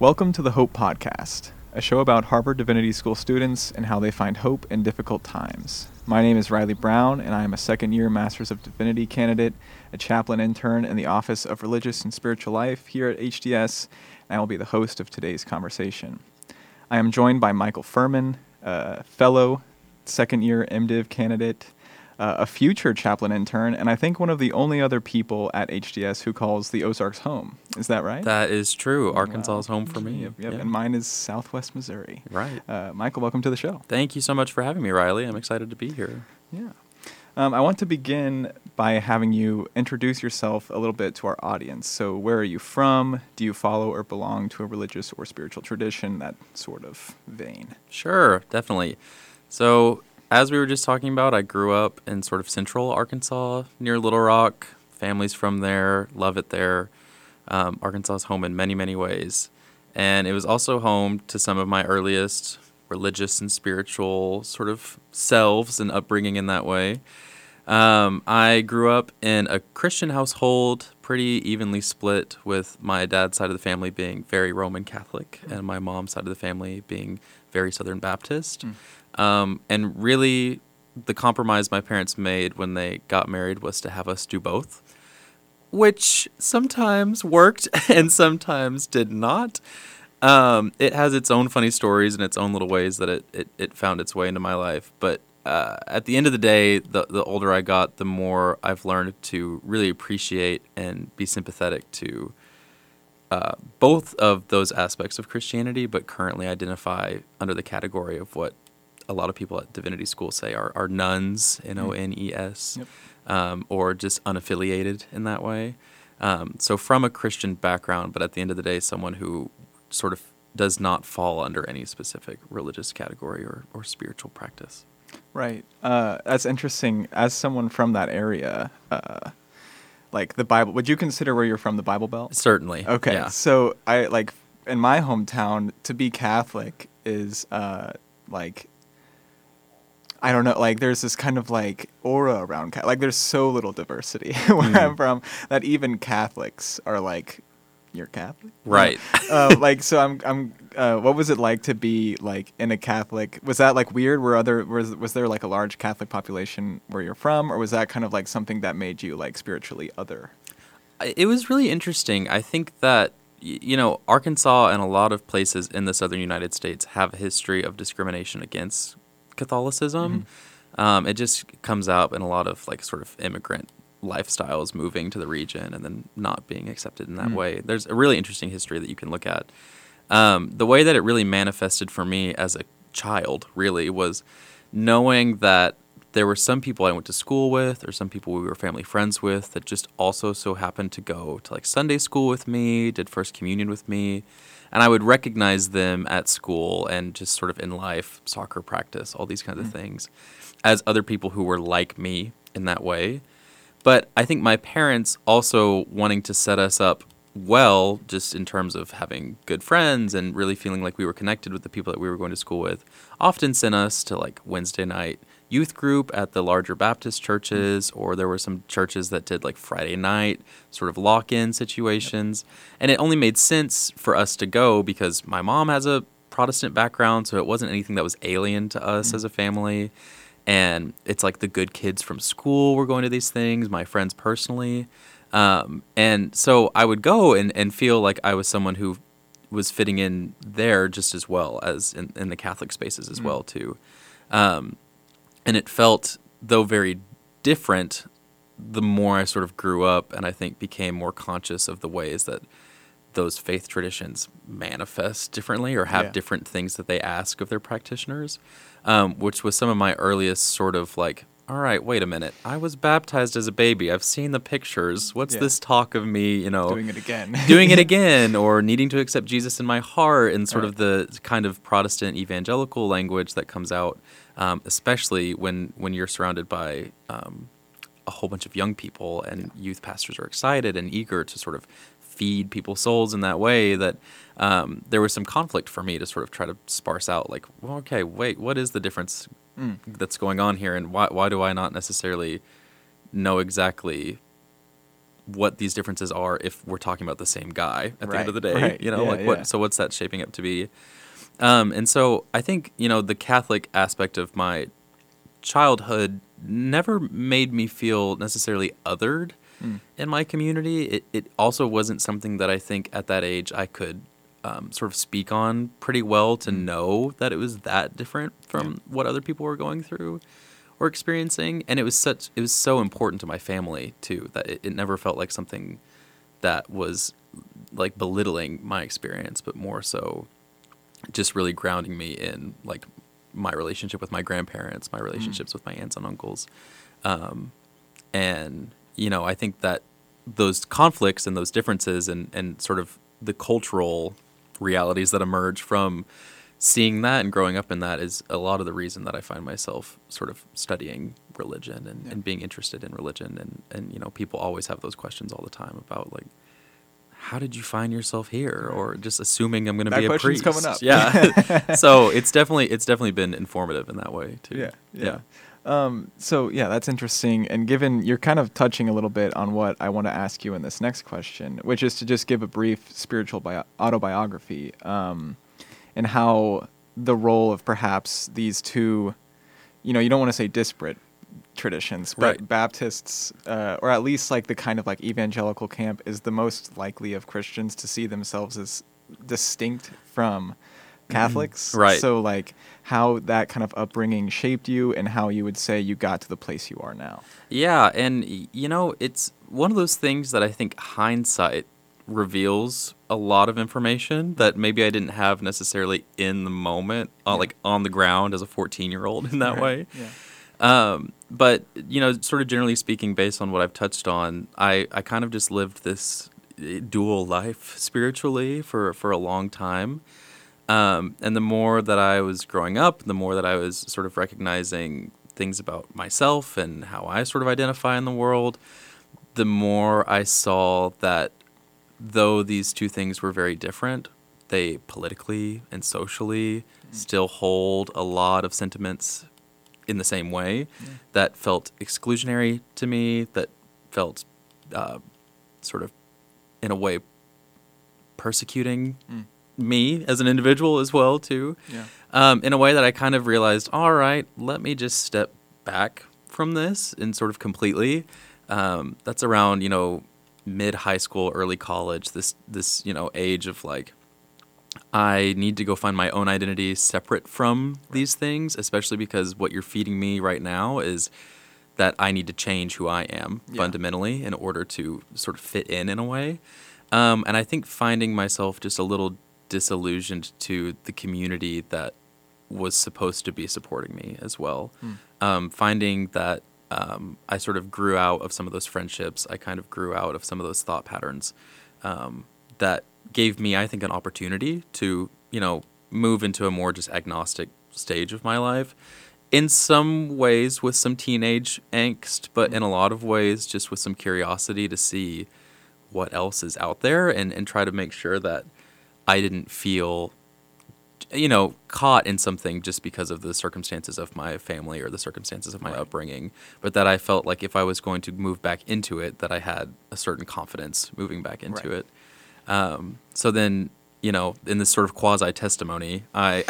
Welcome to the Hope Podcast, a show about Harvard Divinity School students and how they find hope in difficult times. My name is Riley Brown, and I am a second-year Master's of Divinity candidate, a chaplain intern in the Office of Religious and Spiritual Life here at HDS, and I will be the host of today's conversation. I am joined by Michael Furman, a fellow second-year MDiv candidate, a future chaplain intern, and I think one of the only other people at HDS who calls the Ozarks home. Is that right? That is true. Arkansas is home for me. Yep. Yeah. And mine is Southwest Missouri. Right. Michael, welcome to the show. Thank you so much for having me, Riley. I'm excited to be here. Yeah. I want to begin by having you introduce yourself a little bit to our audience. So where are you from? Do you follow or belong to a religious or spiritual tradition? That sort of vein. Sure, definitely. So as we were just talking about, I grew up in sort of central Arkansas near Little Rock. Family's from there, love it there. Arkansas is home in many, many ways. And it was also home to some of my earliest religious and spiritual sort of selves and upbringing in that way. I grew up in a Christian household, pretty evenly split, with my dad's side of the family being very Roman Catholic and my mom's side of the family being very Southern Baptist. And really, the compromise my parents made when they got married was to have us do both, which sometimes worked and sometimes did not. It has its own funny stories and its own little ways that it found its way into my life. But at the end of the day, the older I got, the more I've learned to really appreciate and be sympathetic to both of those aspects of Christianity, but currently identify under the category of what a lot of people at Divinity School say are nuns, N-O-N-E-S, or just unaffiliated in that way. So from a Christian background, but at the end of the day, someone who sort of does not fall under any specific religious category or spiritual practice. Right. That's interesting. As someone from that area, like the Bible, would you consider where you're from the Bible Belt? Certainly. Okay. Yeah. So in my hometown, to be Catholic is I don't know, there's this kind of aura around, there's so little diversity where I'm from that even Catholics are like, you're Catholic? Right. So I'm what was it like to be in a Catholic, was that weird? Was there a large Catholic population where you're from, or was that kind of something that made you spiritually other? It was really interesting. I think that Arkansas and a lot of places in the southern United States have a history of discrimination against Catholicism. It just comes out in a lot of sort of immigrant lifestyles moving to the region and then not being accepted in that way. There's a really interesting history that you can look at. The way that it really manifested for me as a child really was knowing that there were some people I went to school with or some people we were family friends with that just also so happened to go to Sunday school with me, did First Communion with me. And I would recognize them at school and just sort of in life, soccer practice, all these kinds of things, as other people who were like me in that way. But I think my parents also wanting to set us up well, just in terms of having good friends and really feeling like we were connected with the people that we were going to school with, often sent us to Wednesday night youth group at the larger Baptist churches, or there were some churches that did Friday night sort of lock-in situations. And it only made sense for us to go because my mom has a Protestant background, so it wasn't anything that was alien to us as a family. And it's the good kids from school were going to these things, my friends personally. And so I would go and feel like I was someone who was fitting in there just as well as in the Catholic spaces as well, too. And it felt, though very different, the more I sort of grew up and I think became more conscious of the ways that those faith traditions manifest differently or have different things that they ask of their practitioners, which was some of my earliest sort of all right, wait a minute. I was baptized as a baby. I've seen the pictures. What's this talk of me, doing it again. doing it again, or needing to accept Jesus in my heart, and sort of the kind of Protestant evangelical language that comes out, especially when you're surrounded by a whole bunch of young people and youth pastors are excited and eager to sort of feed people's souls in that way, that there was some conflict for me to sort of try to sparse out, okay, wait, what is the difference that's going on here, and why do I not necessarily know exactly what these differences are if we're talking about the same guy at the end of the day. Right. You know, Yeah, like yeah. so what's that shaping up to be? And so I think, you know, the Catholic aspect of my childhood never made me feel necessarily othered Mm. in my community. It also wasn't something that I think at that age I could sort of speak on pretty well to know that it was that different from what other people were going through or experiencing. And it was so important to my family too, that it never felt like something that was like belittling my experience, but more so just really grounding me in like my relationship with my grandparents, my relationships with my aunts and uncles. And, you know, I think that those conflicts and those differences and sort of the cultural realities that emerge from seeing that and growing up in that is a lot of the reason that I find myself sort of studying religion and being interested in religion. And, you know, people always have those questions all the time about like, how did you find yourself here? Or just assuming I'm going to be a question's priest. coming up. Yeah. So it's definitely been informative in that way too. Yeah. So yeah, that's interesting. And given you're kind of touching a little bit on what I want to ask you in this next question, which is to just give a brief spiritual autobiography, and how the role of perhaps these two, you know, you don't want to say disparate traditions, but Right. Baptists, or at least like the kind of like evangelical camp, is the most likely of Christians to see themselves as distinct from Catholics. Right. So like how that kind of upbringing shaped you and how you would say you got to the place you are now. Yeah, and you know, it's one of those things that I think hindsight reveals a lot of information that maybe I didn't have necessarily in the moment, like on the ground as a 14-year-old in that way. Yeah. But, you know, sort of generally speaking, based on what I've touched on, I kind of just lived this dual life spiritually for a long time. And the more that I was growing up, the more that I was sort of recognizing things about myself and how I sort of identify in the world, the more I saw that though these two things were very different, they politically and socially still hold a lot of sentiments in the same way that felt exclusionary to me, that felt sort of, in a way, persecuting me as an individual as well, too. Yeah. In a way that I kind of realized, all right, let me just step back from this and sort of completely. That's around, you know, mid-high school, early college, this you know, age of like, I need to go find my own identity separate from these things, especially because what you're feeding me right now is that I need to change who I am fundamentally in order to sort of fit in a way. And I think finding myself just a little disillusioned to the community that was supposed to be supporting me as well. Finding that I sort of grew out of some of those friendships. I kind of grew out of some of those thought patterns that gave me, I think, an opportunity to, you know, move into a more just agnostic stage of my life. In some ways with some teenage angst, but in a lot of ways just with some curiosity to see what else is out there and try to make sure that I didn't feel, you know, caught in something just because of the circumstances of my family or the circumstances of my upbringing, but that I felt like if I was going to move back into it, that I had a certain confidence moving back into it. So then, you know, in this sort of quasi-testimony, I,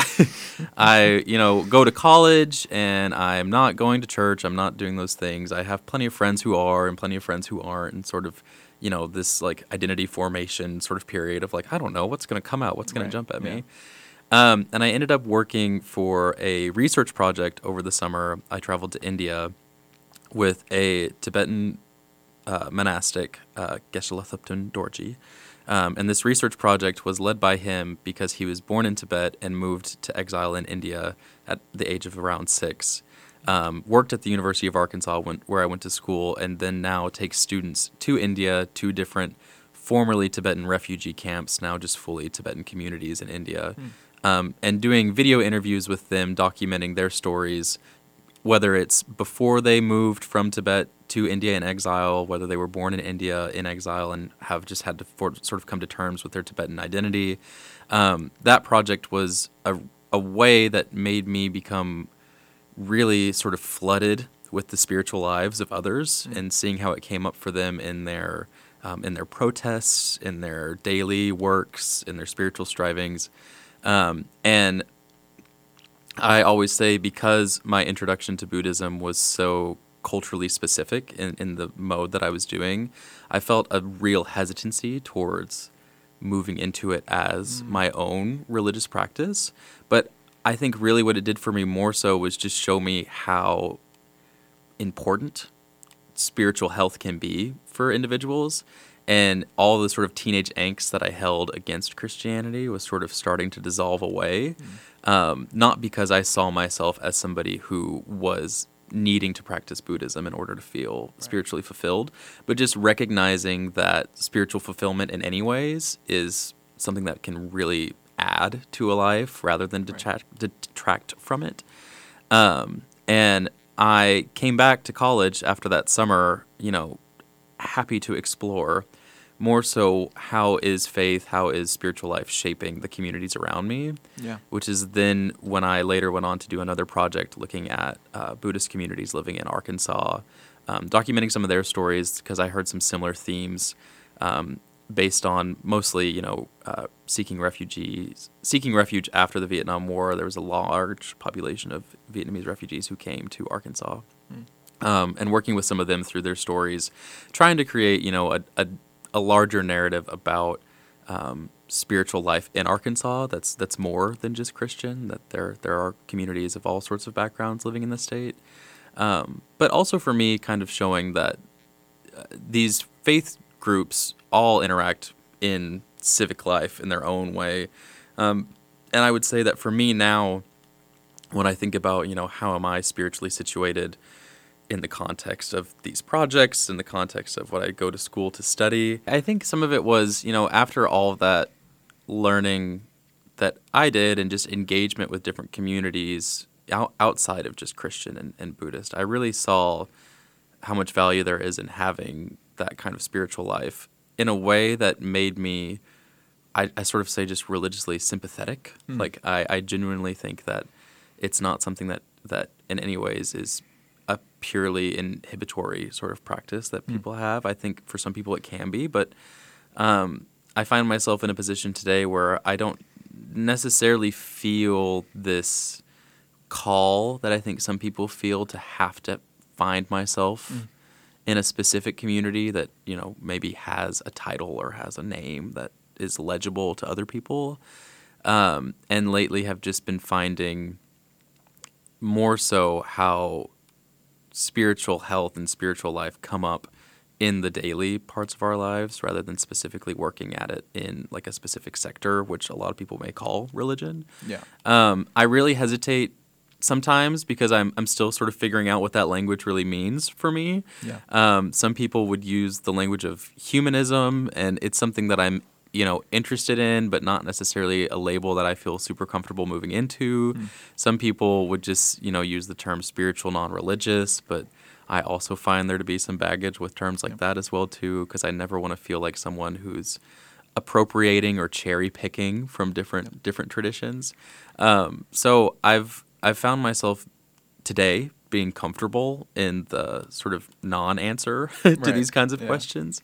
you know, go to college and I'm not going to church. I'm not doing those things. I have plenty of friends who are and plenty of friends who aren't, and sort of, you know, this like identity formation sort of period of like, I don't know what's going to come out, what's going to jump at me. And I ended up working for a research project over the summer. I traveled to India with a Tibetan monastic, Geshe Thupten Dorji. And this research project was led by him because he was born in Tibet and moved to exile in India at the age of around 6. Worked at the University of Arkansas where I went to school, and then now takes students to India, to different formerly Tibetan refugee camps, now just fully Tibetan communities in India, and doing video interviews with them, documenting their stories, whether it's before they moved from Tibet to India in exile, whether they were born in India in exile and have just had to sort of come to terms with their Tibetan identity. That project was a way that made me become really sort of flooded with the spiritual lives of others and seeing how it came up for them in their protests, in their daily works, in their spiritual strivings. And I always say, because my introduction to Buddhism was so culturally specific in the mode that I was doing, I felt a real hesitancy towards moving into it as my own religious practice. But I think really what it did for me more so was just show me how important spiritual health can be for individuals. And all the sort of teenage angst that I held against Christianity was sort of starting to dissolve away. Not because I saw myself as somebody who was needing to practice Buddhism in order to feel spiritually fulfilled, but just recognizing that spiritual fulfillment in any ways is something that can really add to a life rather than detract from it. And I came back to college after that summer, happy to explore more so how is faith, how is spiritual life shaping the communities around me, which is then when I later went on to do another project looking at Buddhist communities living in Arkansas, documenting some of their stories because I heard some similar themes based on mostly, seeking refuge after the Vietnam War. There was a large population of Vietnamese refugees who came to Arkansas. And working with some of them through their stories, trying to create, a larger narrative about spiritual life in Arkansas that's more than just Christian, that there are communities of all sorts of backgrounds living in the state. But also for me, kind of showing that these faith groups all interact in civic life in their own way. And I would say that for me now, when I think about, how am I spiritually situated in the context of these projects, in the context of what I go to school to study, I think some of it was, after all of that learning that I did and just engagement with different communities outside of just Christian and Buddhist, I really saw how much value there is in having that kind of spiritual life in a way that made me, I sort of say, just religiously sympathetic. Like, I genuinely think that it's not something that in any ways is a purely inhibitory sort of practice that people have. I think for some people it can be, but I find myself in a position today where I don't necessarily feel this call that I think some people feel to have to find myself in a specific community that, maybe has a title or has a name that is legible to other people. And lately have just been finding more so how spiritual health and spiritual life come up in the daily parts of our lives rather than specifically working at it in like a specific sector, which a lot of people may call religion. I really hesitate sometimes because I'm still sort of figuring out what that language really means for me. Some people would use the language of humanism, and it's something that I'm interested in, but not necessarily a label that I feel super comfortable moving into. Some people would just, use the term spiritual non-religious, but I also find there to be some baggage with terms like that as well too, because I never want to feel like someone who's appropriating or cherry picking from different traditions. So I've found myself today being comfortable in the sort of non-answer to these kinds of questions,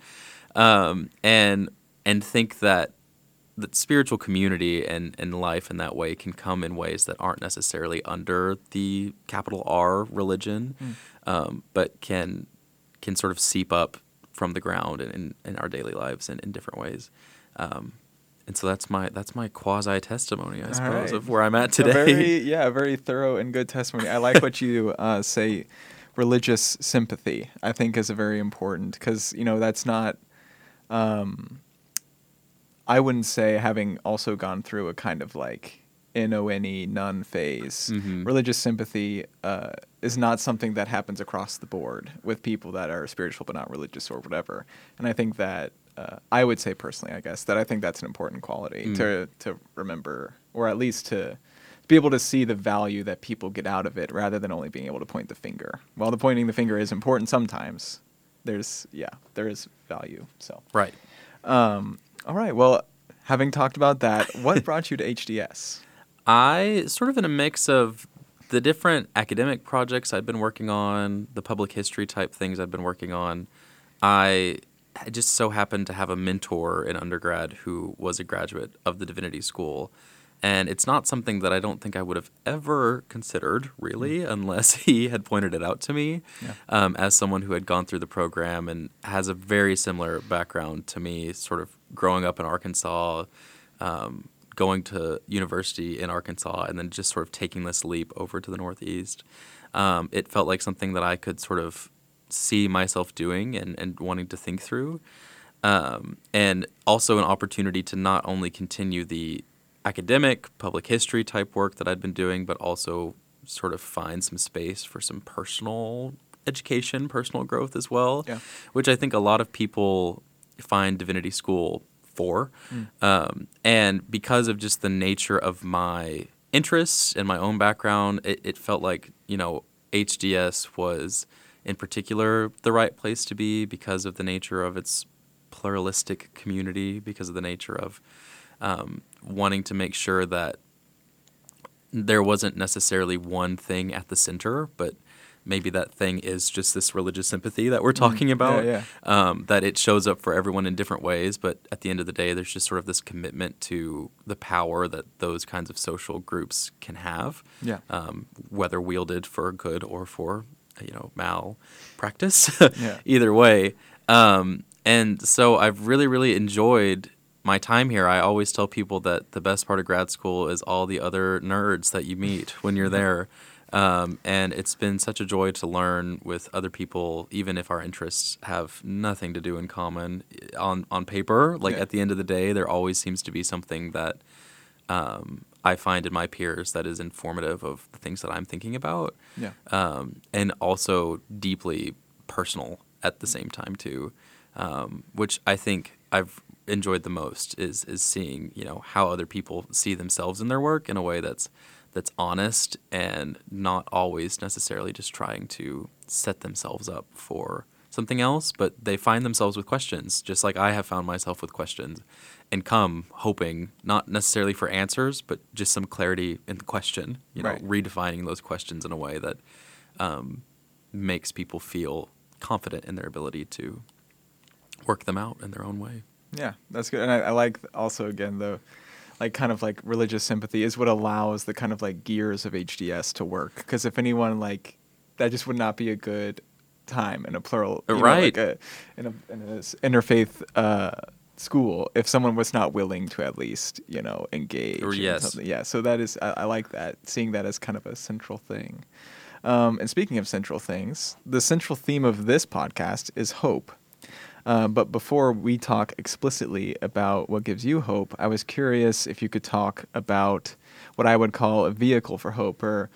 and think that spiritual community and life in that way can come in ways that aren't necessarily under the capital R religion, but can sort of seep up from the ground in our daily lives in different ways. And so that's my quasi testimony, I suppose, of where I'm at today. A very thorough and good testimony. I like what you say. Religious sympathy, I think, is a very important, because that's not. I wouldn't say, having also gone through a kind of like NONE nun phase, religious sympathy is not something that happens across the board with people that are spiritual but not religious or whatever. And I think that I would say personally, I guess, that I think that's an important quality to remember, or at least to be able to see the value that people get out of it rather than only being able to point the finger. While the pointing the finger is important sometimes, there is value. So Right. All right. Well, having talked about that, what brought you to HDS? I sort of in a mix of the different academic projects I'd been working on, the public history type things I'd been working on, I just so happened to have a mentor in undergrad who was a graduate of the Divinity School. And it's not something that I don't think I would have ever considered, really, unless he had pointed it out to me, as someone who had gone through the program and has a very similar background to me, sort of growing up in Arkansas, going to university in Arkansas, and then just sort of taking this leap over to the Northeast. It felt like something that I could sort of see myself doing and wanting to think through. And also an opportunity to not only continue the academic public history type work that I'd been doing, but also sort of find some space for some personal education, personal growth as well, which I think a lot of people find Divinity School for. And because of just the nature of my interests and my own background, it felt like, HDS was in particular the right place to be because of the nature of its pluralistic community, because of the nature of wanting to make sure that there wasn't necessarily one thing at the center, but maybe that thing is just this religious sympathy that we're talking about, that it shows up for everyone in different ways. But at the end of the day, there's just sort of this commitment to the power that those kinds of social groups can have, whether wielded for good or for, malpractice, either way. And so I've really, really enjoyed my time here. I always tell people that the best part of grad school is all the other nerds that you meet when you're there. And it's been such a joy to learn with other people, even if our interests have nothing to do in common on paper. Like at the end of the day, there always seems to be something that I find in my peers that is informative of the things that I'm thinking about. And also deeply personal at the same time too, which I think I've enjoyed the most is seeing, how other people see themselves in their work in a way that's honest and not always necessarily just trying to set themselves up for something else, but they find themselves with questions, just like I have found myself with questions, and come hoping not necessarily for answers, but just some clarity in the question, redefining those questions in a way that makes people feel confident in their ability to work them out in their own way. Yeah, that's good. And I like also, again, the kind of like religious sympathy is what allows the kind of like gears of HDS to work. Because if anyone that just would not be a good time in a plural, in a interfaith school if someone was not willing to at least, engage. In something. Yeah, so that is, I like that, seeing that as kind of a central thing. And speaking of central things, the central theme of this podcast is hope. But before we talk explicitly about what gives you hope, I was curious if you could talk about what I would call a vehicle for hope, or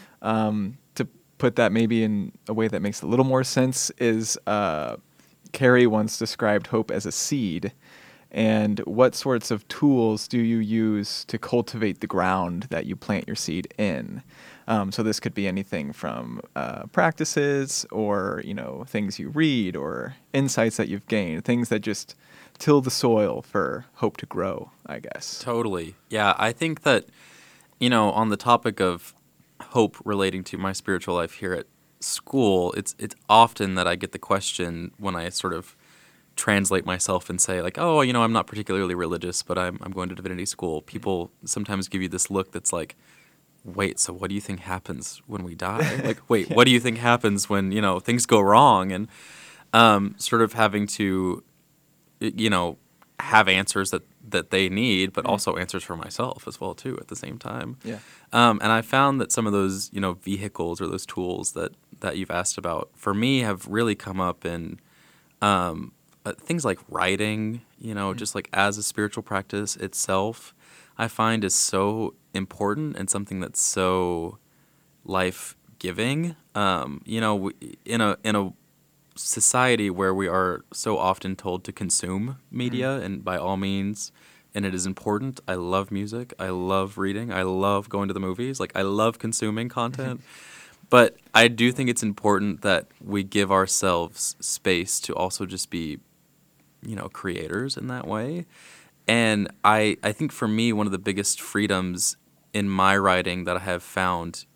to put that maybe in a way that makes a little more sense is Carrie once described hope as a seed. And what sorts of tools do you use to cultivate the ground that you plant your seed in? So this could be anything from practices or, things you read or insights that you've gained, things that just till the soil for hope to grow, I guess. Totally. Yeah, I think that, on the topic of hope relating to my spiritual life here at school, it's often that I get the question when I sort of translate myself and say like, oh, I'm not particularly religious, but I'm going to Divinity School. People sometimes give you this look that's like, wait, so what do you think happens when we die? Like, wait, what do you think happens when, things go wrong? And sort of having to, have answers that they need, but also answers for myself as well, too, at the same time. Yeah. And I found that some of those, vehicles or those tools that you've asked about, for me, have really come up in things like writing, just like as a spiritual practice itself, I find is so important and something that's so life-giving. In a society where we are so often told to consume media, and by all means, and it is important. I love music. I love reading. I love going to the movies. Like, I love consuming content. But I do think it's important that we give ourselves space to also just be, creators in that way. And I think for me, one of the biggest freedoms in my writing that I have found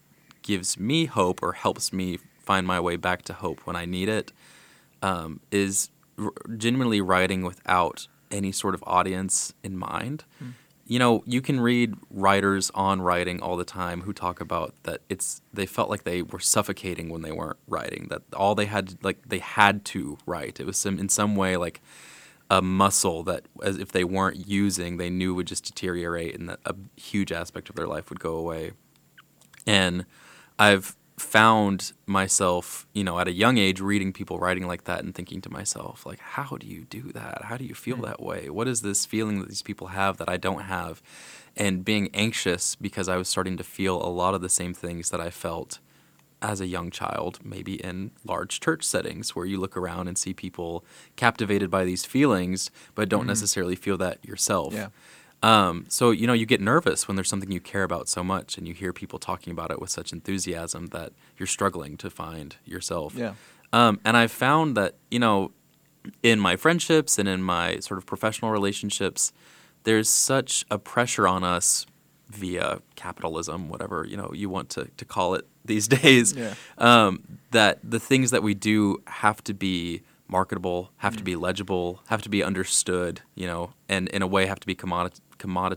gives me hope or helps me find my way back to hope when I need it is genuinely writing without any sort of audience in mind. You know, you can read writers on writing all the time who talk about that they felt like they were suffocating when they weren't writing, that all they had they had to write. It was in some way like a muscle that, as if they weren't using, they knew would just deteriorate and that a huge aspect of their life would go away. And I've found myself, you know, at a young age reading people writing like that and thinking to myself, like, how do you do that? How do you feel that way? What is this feeling that these people have that I don't have? And being anxious because I was starting to feel a lot of the same things that I felt as a young child, maybe in large church settings where you look around and see people captivated by these feelings, but don't necessarily feel that yourself. Yeah. So, you know, you get nervous when there's something you care about so much and you hear people talking about it with such enthusiasm that you're struggling to find yourself. Yeah. And I've found that, you know, in my friendships and in my sort of professional relationships, there's such a pressure on us via capitalism, whatever, you know, you want to call it these days, that the things that we do have to be marketable, have to be legible, have to be understood, you know, and in a way have to be commodified.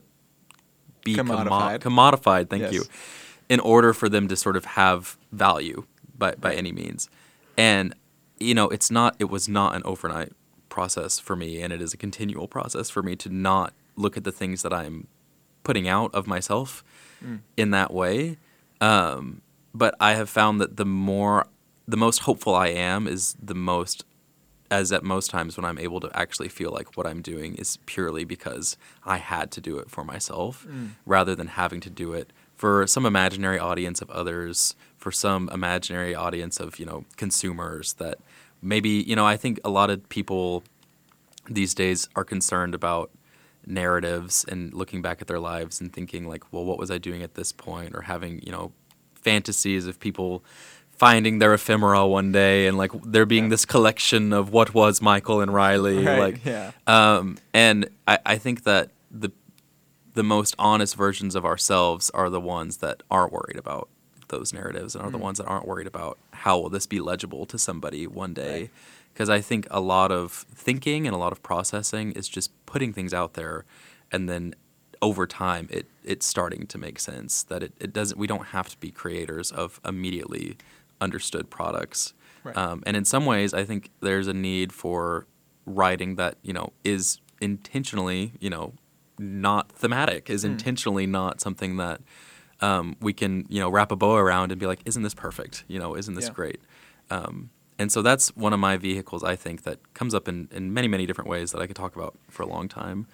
Thank you, in order for them to sort of have value by any means. And you know, it was not an overnight process for me, and it is a continual process for me to not look at the things that I'm putting out of myself in that way. But I have found that the most hopeful I am is at most times when I'm able to actually feel like what I'm doing is purely because I had to do it for myself rather than having to do it for some imaginary audience of others, for some imaginary audience of, you know, consumers that maybe, you know, I think a lot of people these days are concerned about narratives and looking back at their lives and thinking like, well, what was I doing at this point? Or having, you know, fantasies of people finding their ephemera one day and like there being this collection of what was Michael and Riley. And I think that the most honest versions of ourselves are the ones that aren't worried about those narratives and are the ones that aren't worried about how will this be legible to somebody one day. Because I think a lot of thinking and a lot of processing is just putting things out there, and then over time it's starting to make sense that we don't have to be creators of immediately understood products. And in some ways, I think there's a need for writing that, you know, is intentionally, you know, not thematic, is intentionally not something that we can, you know, wrap a bow around and be like, isn't this perfect? You know, isn't this great? And so that's one of my vehicles, I think, that comes up in many, many different ways that I could talk about for a long time,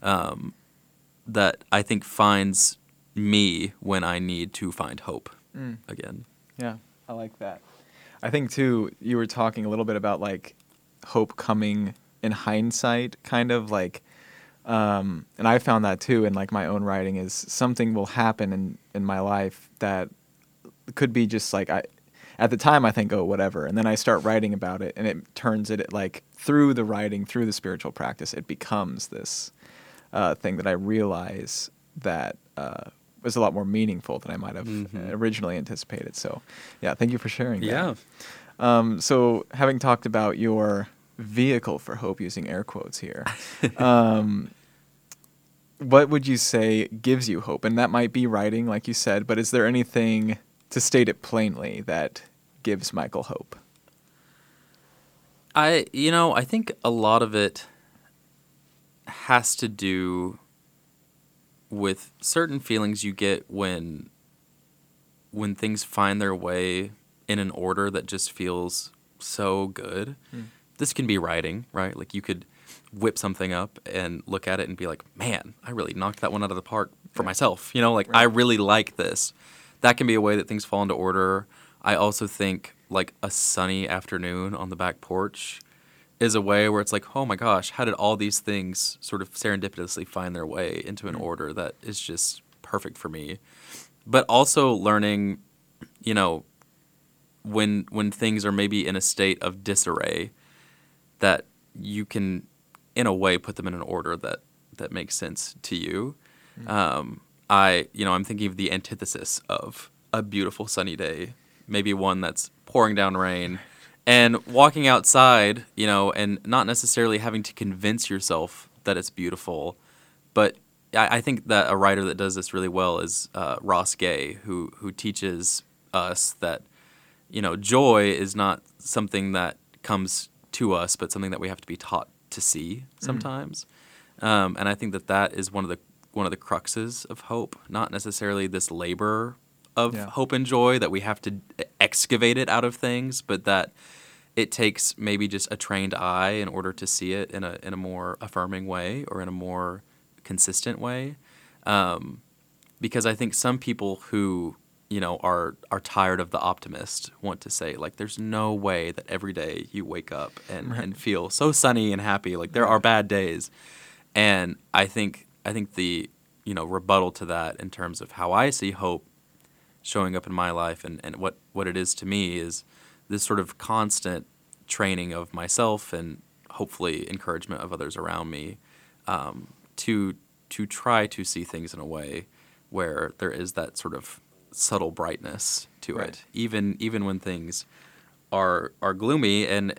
that I think finds me when I need to find hope again. Yeah, I like that. I think, too, you were talking a little bit about, like, hope coming in hindsight, kind of, like, and I found that, too, in, like, my own writing, is something will happen in my life that could be just, like, at the time I think, oh, whatever, and then I start writing about it, and it turns it, like, through the writing, through the spiritual practice, it becomes this thing that I realize that was a lot more meaningful than I might have originally anticipated. So, yeah, thank you for sharing that. Yeah. So, having talked about your vehicle for hope, using air quotes here, what would you say gives you hope? And that might be writing, like you said, but is there anything, to state it plainly, that gives Michael hope? I think a lot of it has to do with certain feelings you get when things find their way in an order that just feels so good. This can be writing, right? Like you could whip something up and look at it and be like, man, I really knocked that one out of the park for myself. You know, like I really like this. That can be a way that things fall into order. I also think like a sunny afternoon on the back porch is a way where it's like, oh my gosh, how did all these things sort of serendipitously find their way into an order that is just perfect for me? But also learning, you know, when things are maybe in a state of disarray, that you can, in a way, put them in an order that makes sense to you. I'm thinking of the antithesis of a beautiful sunny day, maybe one that's pouring down rain, and walking outside, and not necessarily having to convince yourself that it's beautiful, but I think that a writer that does this really well is Ross Gay, who teaches us that, joy is not something that comes to us, but something that we have to be taught to see sometimes. And I think that is one of the cruxes of hope, not necessarily this labor of hope and joy that we have to excavate it out of things, but that it takes maybe just a trained eye in order to see it in a more affirming way or in a more consistent way. Because I think some people who are tired of the optimist want to say, like, there's no way that every day you wake up and feel so sunny and happy. Like, there are bad days. And I think the rebuttal to that in terms of how I see hope showing up in my life and what it is to me is this sort of constant training of myself and hopefully encouragement of others around me to try to see things in a way where there is that sort of subtle brightness to it, even when things are gloomy. And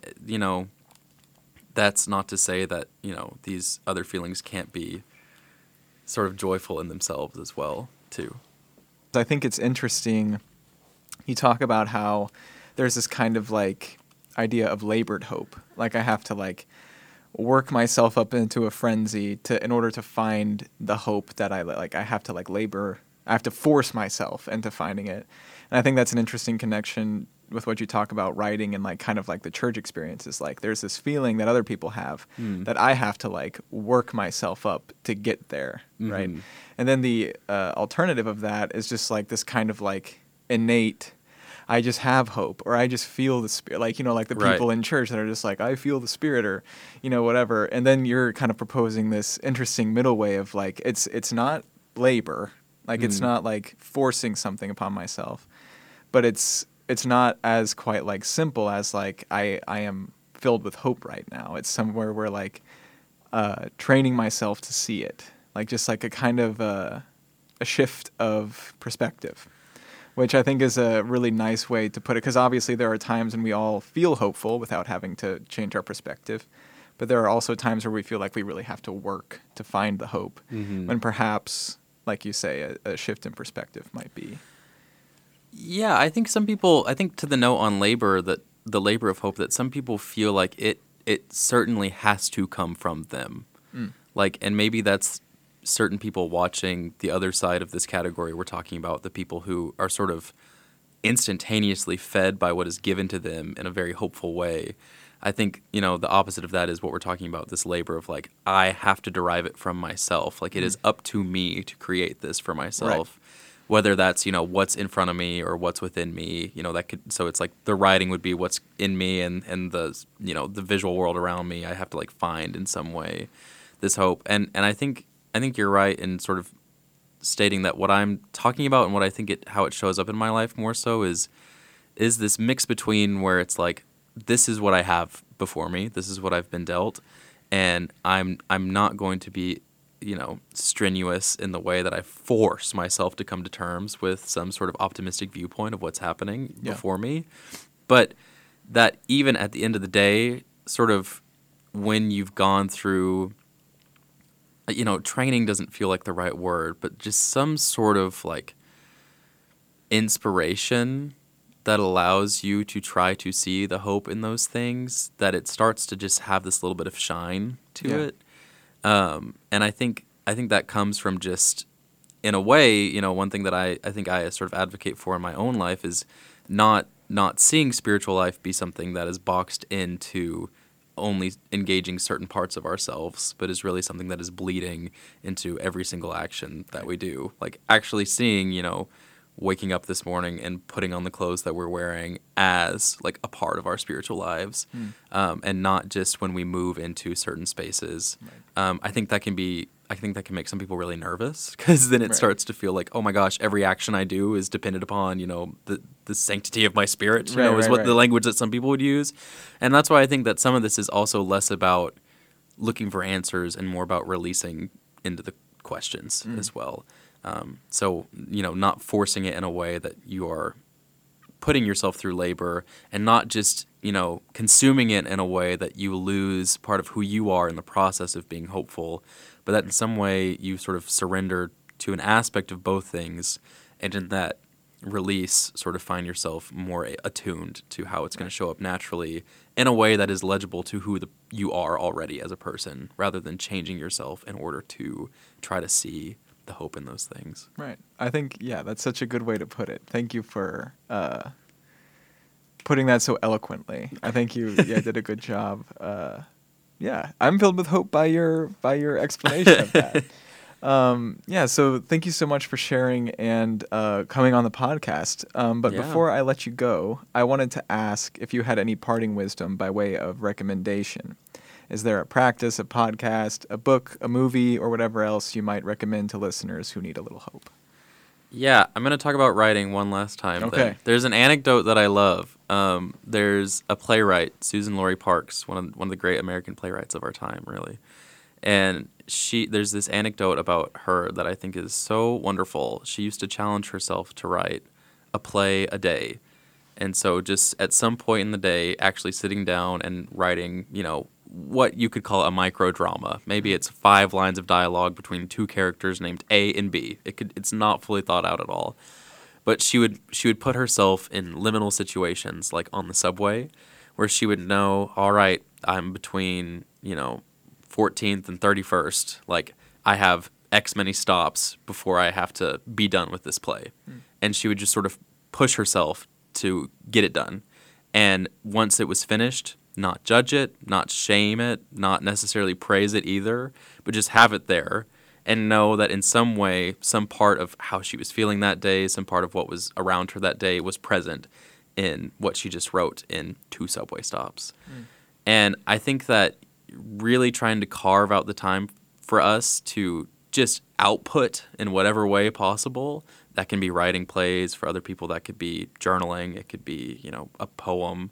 that's not to say that these other feelings can't be sort of joyful in themselves as well too. I think it's interesting. You talk about how there's this kind of like idea of labored hope. Like I have to like work myself up into a frenzy in order to find the hope that I like. I have to like labor. I have to force myself into finding it. And I think that's an interesting connection with what you talk about writing and like kind of like the church experiences. Like there's this feeling that other people have that I have to like work myself up to get there, right? And then the alternative of that is just like this kind of like innate, I just have hope, or I just feel the spirit, like, like the people in church that are just like, I feel the spirit, or, whatever. And then you're kind of proposing this interesting middle way of like, it's not labor, like it's not like forcing something upon myself, but it's not as quite like simple as like I am filled with hope right now. It's somewhere where like training myself to see it, like just like a kind of a shift of perspective, which I think is a really nice way to put it. Because obviously there are times when we all feel hopeful without having to change our perspective, but there are also times where we feel like we really have to work to find the hope, when perhaps, like you say, a shift in perspective might be. Yeah, I think to the note on labor, that the labor of hope, that some people feel like it certainly has to come from them. Like, and maybe that's certain people watching the other side of this category we're talking about, the people who are sort of instantaneously fed by what is given to them in a very hopeful way. I think, the opposite of that is what we're talking about, this labor of like, I have to derive it from myself. Like, it is up to me to create this for myself. Right. Whether that's, what's in front of me or what's within me, so it's like the writing would be what's in me and the, the visual world around me. I have to like find in some way this hope. And I think you're right in sort of stating that what I'm talking about and what I think how it shows up in my life more so is this mix between where it's like, this is what I have before me. This is what I've been dealt. And I'm not going to be strenuous in the way that I force myself to come to terms with some sort of optimistic viewpoint of what's happening before me. But that even at the end of the day, sort of when you've gone through, training doesn't feel like the right word, but just some sort of like inspiration that allows you to try to see the hope in those things, that it starts to just have this little bit of shine to it. And I think that comes from just, in a way, one thing that I think I sort of advocate for in my own life is not seeing spiritual life be something that is boxed into only engaging certain parts of ourselves, but is really something that is bleeding into every single action that we do. Like actually seeing, waking up this morning and putting on the clothes that we're wearing as like a part of our spiritual lives, and not just when we move into certain spaces. I think that can make some people really nervous, because then it starts to feel like, oh my gosh, every action I do is dependent upon, the sanctity of my spirit, is what the language that some people would use. And that's why I think that some of this is also less about looking for answers and more about releasing into the questions as well. So, not forcing it in a way that you are putting yourself through labor, and not just, consuming it in a way that you lose part of who you are in the process of being hopeful, but that in some way you sort of surrender to an aspect of both things, and in that release sort of find yourself more attuned to how it's going to show up naturally in a way that is legible to who you are already as a person, rather than changing yourself in order to try to see the hope in those things. Right. I think, that's such a good way to put it. Thank you for putting that so eloquently. I think you did a good job. I'm filled with hope by your explanation of that. So thank you so much for sharing and coming on the podcast. But before I let you go, I wanted to ask if you had any parting wisdom by way of recommendation. Is there a practice, a podcast, a book, a movie, or whatever else you might recommend to listeners who need a little hope? Yeah, I'm going to talk about writing one last time. Okay. Then. There's an anecdote that I love. There's a playwright, Susan Laurie Parks, one of the great American playwrights of our time, really. And there's this anecdote about her that I think is so wonderful. She used to challenge herself to write a play a day. And so just at some point in the day, actually sitting down and writing, what you could call a microdrama. Maybe it's 5 lines of dialogue between 2 characters named A and B. It's not fully thought out at all. But she would put herself in liminal situations, like on the subway, where she would know, all right, I'm between, 14th and 31st. Like, I have X many stops before I have to be done with this play. And she would just sort of push herself to get it done. And once it was finished, not judge it, not shame it, not necessarily praise it either, but just have it there and know that in some way, some part of how she was feeling that day, some part of what was around her that day was present in what she just wrote in 2 subway stops. And I think that really trying to carve out the time for us to just output in whatever way possible, that can be writing plays. For other people, that could be journaling. It could be, a poem.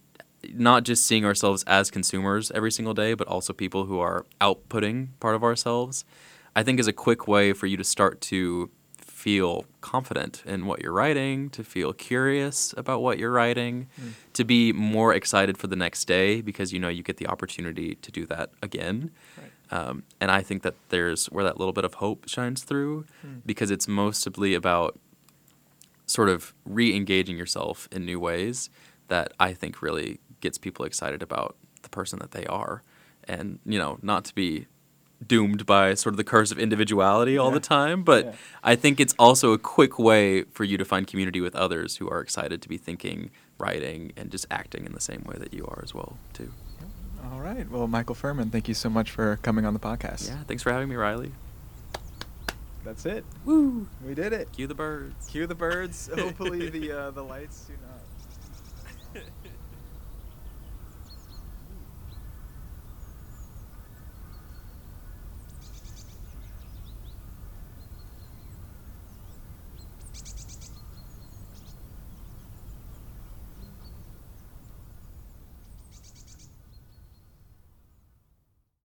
Not just seeing ourselves as consumers every single day, but also people who are outputting part of ourselves, I think is a quick way for you to start to feel confident in what you're writing, to feel curious about what you're writing, to be more excited for the next day because you get the opportunity to do that again. Right. And I think that there's where that little bit of hope shines through because it's mostly about sort of re-engaging yourself in new ways that I think really gets people excited about the person that they are. And, not to be doomed by sort of the curse of individuality all the time, but I think it's also a quick way for you to find community with others who are excited to be thinking, writing, and just acting in the same way that you are as well, too. All right. Well, Michael Furman, thank you so much for coming on the podcast. Yeah, thanks for having me, Riley. That's it. Woo! We did it. Cue the birds. Cue the birds. Hopefully the lights do not.